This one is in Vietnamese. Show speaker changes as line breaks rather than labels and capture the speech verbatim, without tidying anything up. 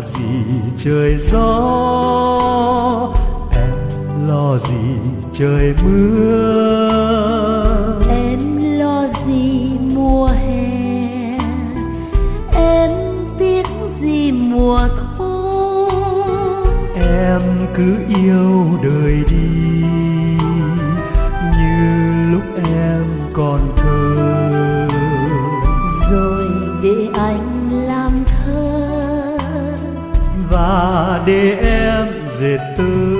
gì trời gió, em lo gì trời mưa,
em lo gì mùa hè, em tiếc gì mùa thu.
em cứ yêu đời đi như lúc em còn thơ,
rồi để anh làm thơ
và để em dệt tơ